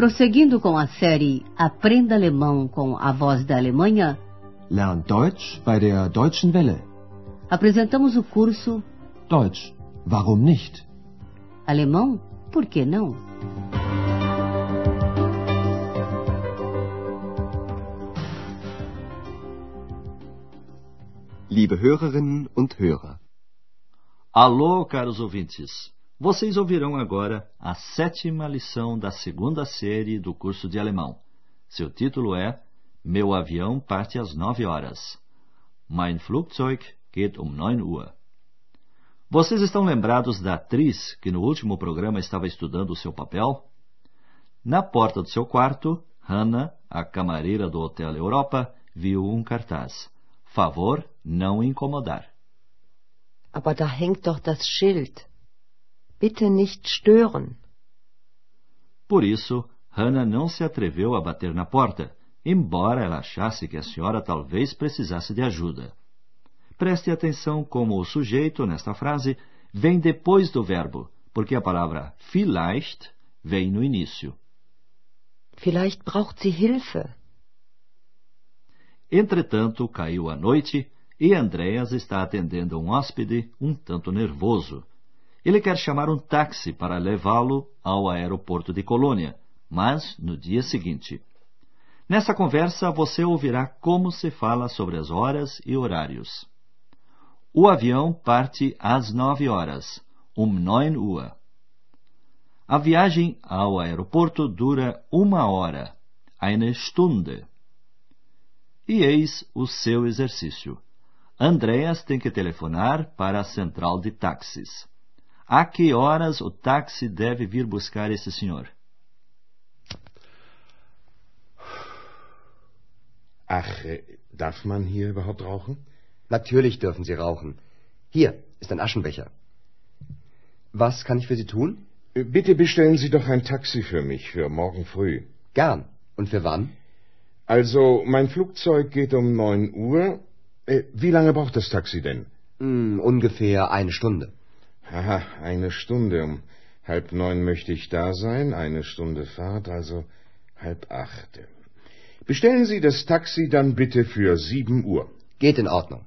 Prosseguindo com a série Aprenda Alemão com a Voz da Alemanha, Lern Deutsch bei der Deutschen Welle. apresentamos o curso Deutsch, warum nicht? Alemão, por que não? Liebe Hörerinnen und Hörer. Alô, caros ouvintes! Vocês ouvirão agora a 7ª lição da 2ª série do curso de alemão. Seu título é Meu avião parte às 9 horas. Mein Flugzeug geht um 9 Uhr. Vocês estão lembrados da atriz que no último programa estava estudando o seu papel? Na porta do seu quarto, Hannah, a camareira do Hotel Europa, viu um cartaz. Favor não incomodar. Aber da hängt doch das Schild. Bitte nicht stören. Por isso, Hannah não se atreveu a bater na porta, embora ela achasse que a senhora talvez precisasse de ajuda. Preste atenção como o sujeito, nesta frase, vem depois do verbo, porque a palavra vielleicht vem no início. Vielleicht braucht sie Hilfe. Entretanto, caiu a noite e Andreas está atendendo um hóspede um tanto nervoso. Ele quer chamar um táxi para levá-lo ao aeroporto de Colônia, mas no dia seguinte. Nessa conversa, você ouvirá como se fala sobre as horas e horários. O avião parte às 9 horas, um 9 Uhr. A viagem ao aeroporto dura 1 hora, eine Stunde. E eis o seu exercício. Andreas tem que telefonar para a central de táxis. A que horas o táxi deve vir buscar esse senhor? Ach, darf man hier überhaupt rauchen? Natürlich dürfen Sie rauchen. Hier ist ein Aschenbecher. Was kann ich für Sie tun? Bitte bestellen Sie doch ein Taxi für mich, für morgen früh. Gern. Und für wann? Also, mein Flugzeug geht um 9 Uhr. Wie lange braucht das Taxi denn? Ungefähr 1 Stunde. Aha, 1 Stunde. Um 7:30 möchte ich da sein. 1 Stunde Fahrt, also 7:30. Bestellen Sie das Taxi dann bitte für 7 Uhr. Geht in Ordnung.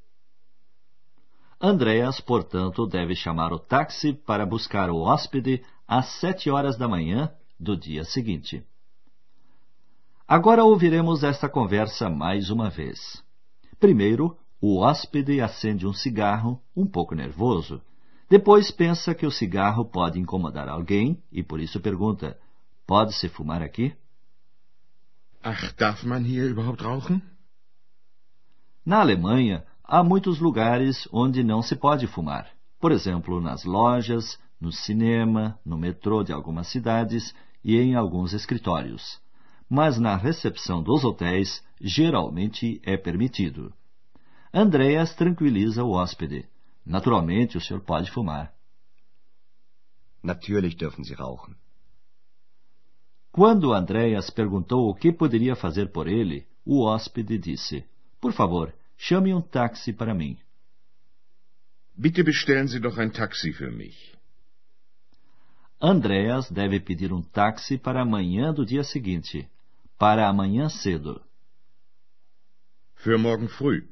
Andreas, portanto, deve chamar o táxi para buscar o hóspede às 7 horas da manhã do dia seguinte. Agora ouviremos esta conversa mais uma vez. Primeiro, o hóspede acende um cigarro, um pouco nervoso. Depois pensa que o cigarro pode incomodar alguém e por isso pergunta: pode-se fumar aqui? Ach, darf man hier überhaupt rauchen? Na Alemanha, há muitos lugares onde não se pode fumar. Por exemplo, nas lojas, no cinema, no metrô de algumas cidades e em alguns escritórios. Mas na recepção dos hotéis, geralmente é permitido. Andreas tranquiliza o hóspede. Naturalmente, o senhor pode fumar. Natürlich dürfen Sie rauchen. Quando Andreas perguntou o que poderia fazer por ele, o hóspede disse: por favor, chame um táxi para mim. Bitte bestellen Sie doch ein Taxi für mich. Andreas deve pedir um táxi para amanhã do dia seguinte, para amanhã cedo. Für morgen früh.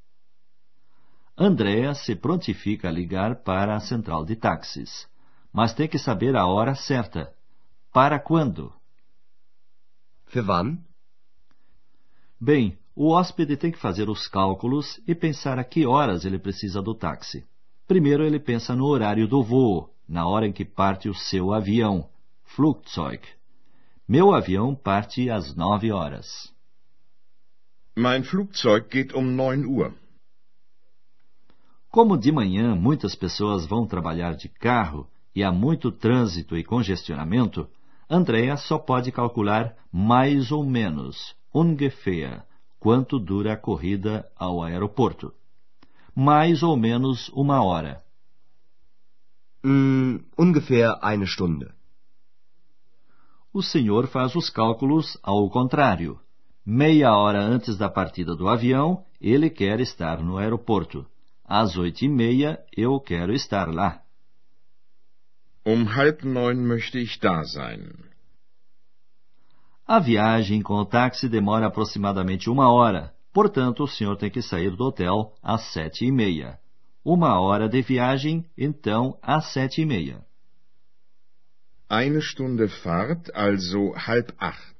Andreas se prontifica a ligar para a central de táxis, mas tem que saber a hora certa. Para quando? Für wann? Bem, o hóspede tem que fazer os cálculos e pensar a que horas ele precisa do táxi. Primeiro ele pensa no horário do voo, na hora em que parte o seu avião, Flugzeug. Meu avião parte às 9 horas. Mein Flugzeug geht um 9 Uhr. Como de manhã muitas pessoas vão trabalhar de carro e há muito trânsito e congestionamento, Andreas só pode calcular mais ou menos, ungefähr, quanto dura a corrida ao aeroporto. Mais ou menos 1 hora. Ungefähr 1 Stunde. O senhor faz os cálculos ao contrário. Meia hora antes da partida do avião, ele quer estar no aeroporto. Às 8:30 eu quero estar lá. Um 8:30 möchte ich da sein. A viagem com o táxi demora aproximadamente 1 hora, portanto, o senhor tem que sair do hotel às 7h30. 1 hora de viagem, então, às 7h30. Eine Stunde Fahrt, also 7:30.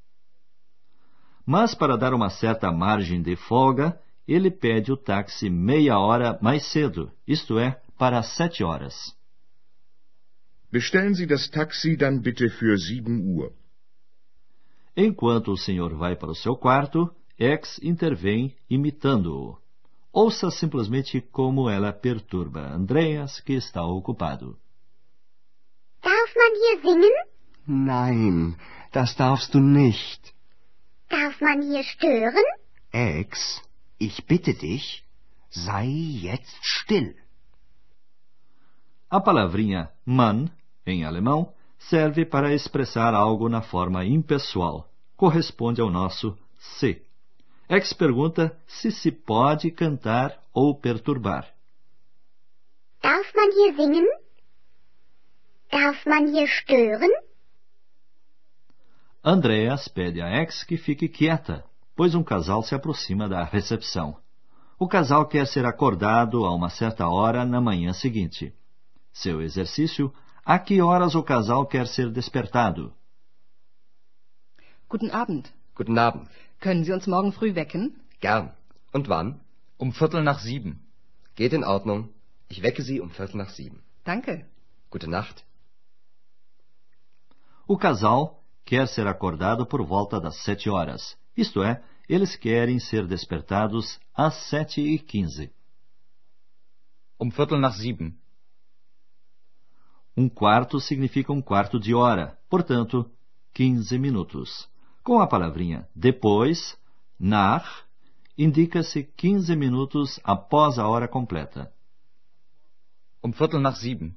Mas, para dar uma certa margem de folga, ele pede o táxi meia hora mais cedo, isto é, para 7 horas. Bestellen Sie das Taxi dann bitte für 7 Uhr. Enquanto o senhor vai para o seu quarto, X intervém imitando-o. Ouça simplesmente como ela perturba Andreas, que está ocupado. Darf man hier singen? Nein, das darfst du nicht. Darf man hier stören? Ex, ich bitte dich, sei jetzt still. A palavrinha man, em alemão, serve para expressar algo na forma impessoal. Corresponde ao nosso se. X pergunta se pode cantar ou perturbar. Darf man hier singen? Darf man hier stören? Andreas pede a X que fique quieta, pois um casal se aproxima da recepção. O casal quer ser acordado a uma certa hora na manhã seguinte. Seu exercício: a que horas o casal quer ser despertado? Guten Abend. Guten Abend. Können Sie uns morgen früh wecken? Gern. Und wann? 6:45. Geht in Ordnung. Ich wecke Sie 6:45. Danke. Gute Nacht. O casal quer ser acordado por volta das 7 horas. Isto é, eles querem ser despertados às 7h15. 6:45. Um quarto significa um quarto de hora, portanto, 15 minutos. Com a palavrinha depois, nach, indica-se 15 minutos após a hora completa. 6:45.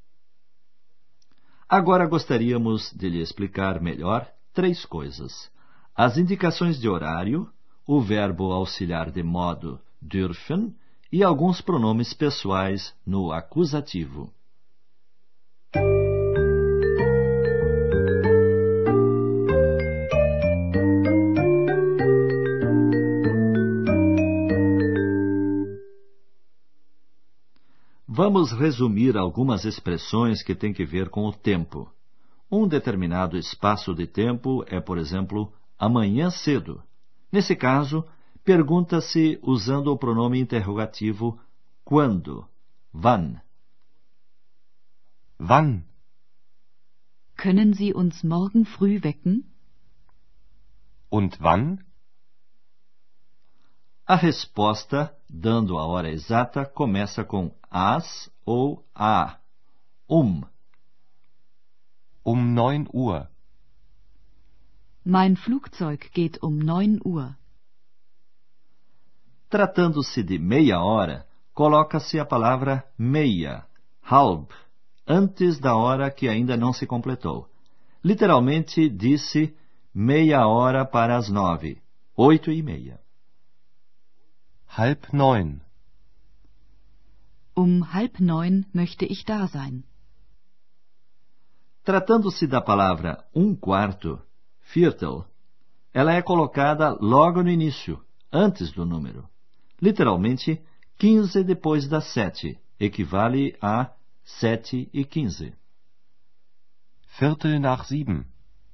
Agora gostaríamos de lhe explicar melhor 3 coisas: as indicações de horário, o verbo auxiliar de modo dürfen e alguns pronomes pessoais no acusativo. Vamos resumir algumas expressões que têm que ver com o tempo. Um determinado espaço de tempo é, por exemplo, amanhã cedo. Nesse caso, pergunta-se usando o pronome interrogativo quando, wann. Wann? Können Sie uns morgen früh wecken? Und wann? A resposta, dando a hora exata, começa com as ou a. Um 9 Uhr. Mein Flugzeug geht 9 Uhr. Tratando-se de meia hora, coloca-se a palavra meia, halb, antes da hora que ainda não se completou. Literalmente, disse meia hora para as 9, 8h30. 8:30. 8:30 möchte ich da sein. Tratando-se da palavra um quarto, viertel, ela é colocada logo no início, antes do número. Literalmente, 15 depois das 7, equivale a 7h15. 7:15.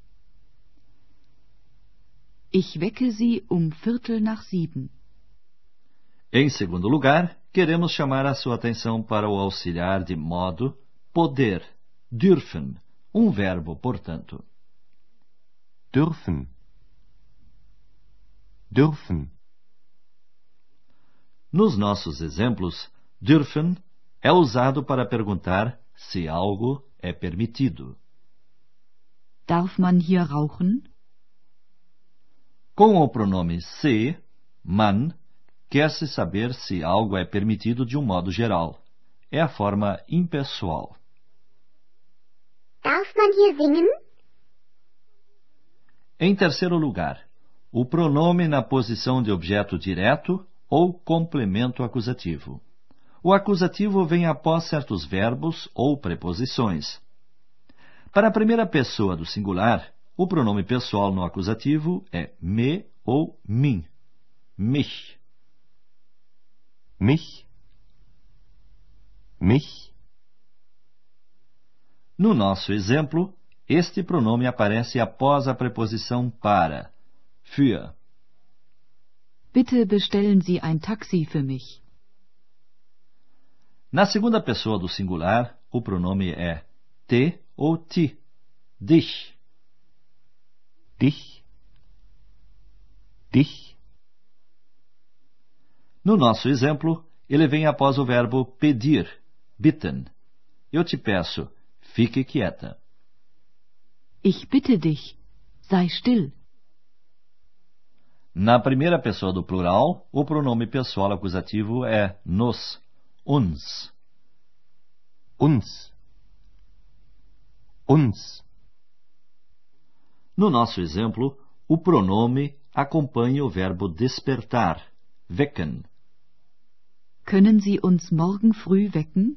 Ich wecke Sie 6:15. Em segundo lugar, queremos chamar a sua atenção para o auxiliar de modo poder, dürfen, um verbo, portanto. Dürfen. Dürfen. Nos nossos exemplos, dürfen é usado para perguntar se algo é permitido. Darf man hier rauchen? Com o pronome se, man, quer-se saber se algo é permitido de um modo geral. É a forma impessoal. Darf man hier singen? Em terceiro lugar, o pronome na posição de objeto direto ou complemento acusativo. O acusativo vem após certos verbos ou preposições. Para a primeira pessoa do singular, O pronome pessoal no acusativo é me ou min. Mich. Mich. Mich. No nosso exemplo, este pronome aparece após a preposição para, für. Bitte bestellen Sie ein Taxi für mich. Na segunda pessoa do singular, o pronome é te ou ti, dich. Dich. Dich. No nosso exemplo, ele vem após o verbo pedir, bitten. Eu te peço, fique quieta. Ich bitte dich, sei still. Na primeira pessoa do plural, o pronome pessoal acusativo é nos, uns. Uns. Uns. No nosso exemplo, o pronome acompanha o verbo despertar, wecken. Können Sie uns morgen früh wecken?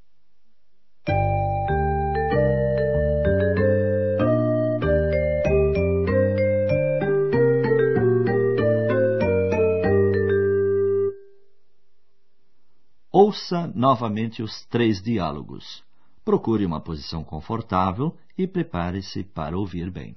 Ouça novamente os 3 diálogos. Procure uma posição confortável e prepare-se para ouvir bem.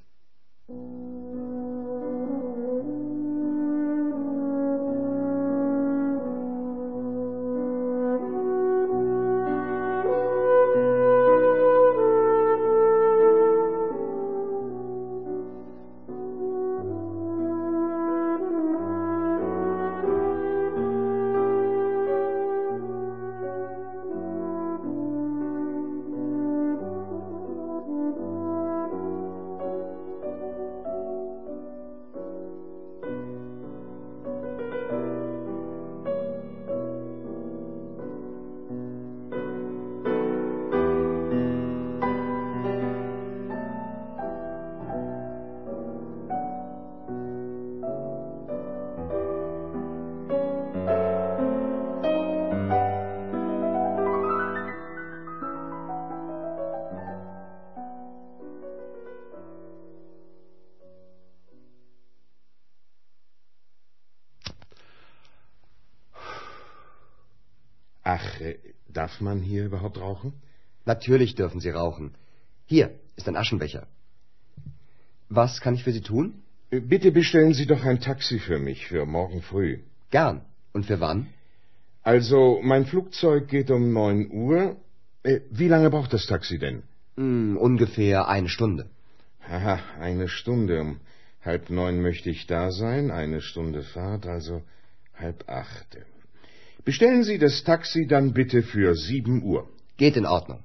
Ach, darf man hier überhaupt rauchen? Natürlich dürfen Sie rauchen. Hier ist ein Aschenbecher. Was kann ich für Sie tun? Bitte bestellen Sie doch ein Taxi für mich für morgen früh. Gern. Und für wann? Also, mein Flugzeug geht um 9 Uhr. Wie lange braucht das Taxi denn? Ungefähr 1 Stunde. Haha, 1 Stunde. Um 7:30 möchte ich da sein. 1 Stunde Fahrt, also 7:30. Bestellen Sie das Taxi dann bitte für 7 Uhr. Geht in Ordnung.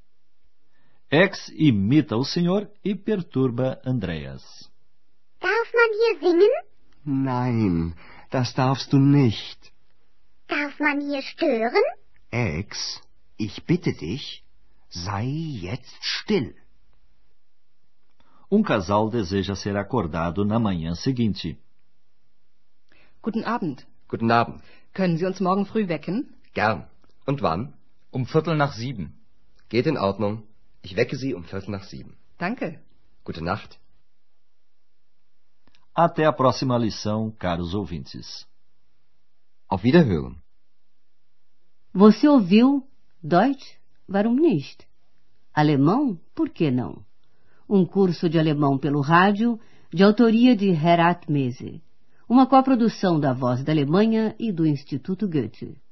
X imita o senhor e perturba Andreas. Darf man hier singen? Nein, das darfst du nicht. Darf man hier stören? Ex, ich bitte dich, sei jetzt still. Casal deseja ser acordado na manhã seguinte. Guten Abend. Guten Abend. Können Sie uns morgen früh wecken? Gern. Und wann? Um 6:45. Geht in Ordnung. Ich wecke Sie um 6:45. Danke. Gute Nacht. Até a próxima lição, caros ouvintes. Auf Wiederhören. Você ouviu Deutsch? Warum nicht? Alemão? Por que não? Um curso de alemão pelo rádio, de autoria de Herat Mese. Uma coprodução da Voz da Alemanha e do Instituto Goethe.